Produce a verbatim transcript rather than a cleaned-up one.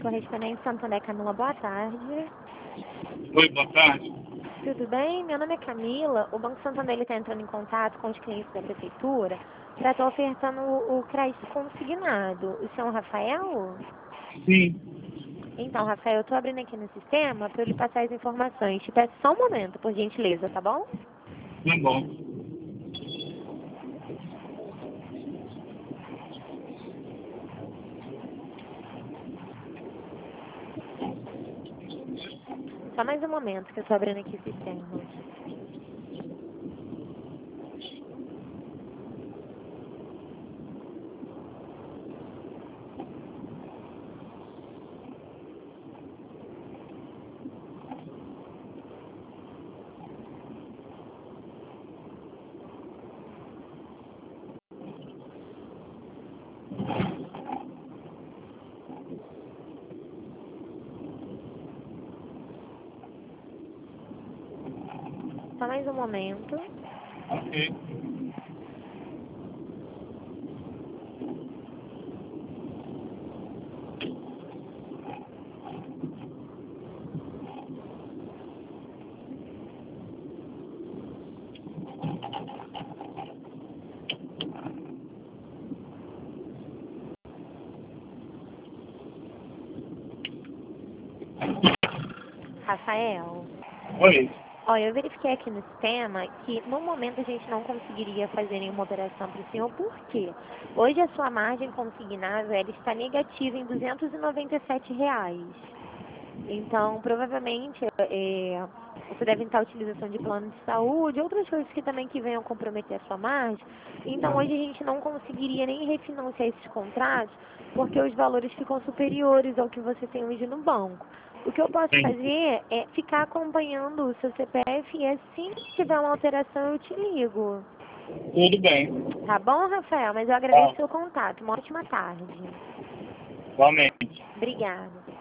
correspondente Santander Camila, boa tarde. Oi, boa tarde. Tudo bem? Meu nome é Camila. O Banco Santander está entrando em contato com os clientes da prefeitura para estar ofertando o, o crédito consignado. O senhor Rafael? Sim, Então, Rafael, eu estou abrindo aqui no sistema para eu lhe passar as informações. Te peço só um momento, por gentileza, tá bom? tá bom. Só mais um momento que eu estou abrindo aqui o sistema. Só mais um momento. Ok. Rafael, Oi. olha, eu verifiquei aqui no sistema que no momento a gente não conseguiria fazer nenhuma operação para o senhor, por quê? Hoje a sua margem consignada ela está negativa em duzentos e noventa e sete reais. Então, provavelmente, é, você deve estar utilização de plano de saúde, outras coisas que também que venham comprometer a sua margem. Então, hoje a gente não conseguiria nem refinanciar esses contratos, porque os valores ficam superiores ao que você tem hoje no banco. O que eu posso Sim. fazer é ficar acompanhando o seu C P F e assim que tiver uma alteração eu te ligo. Tudo bem. Tá bom, Rafael? Mas eu agradeço Tá. o seu contato. Uma ótima tarde. Igualmente. Obrigada.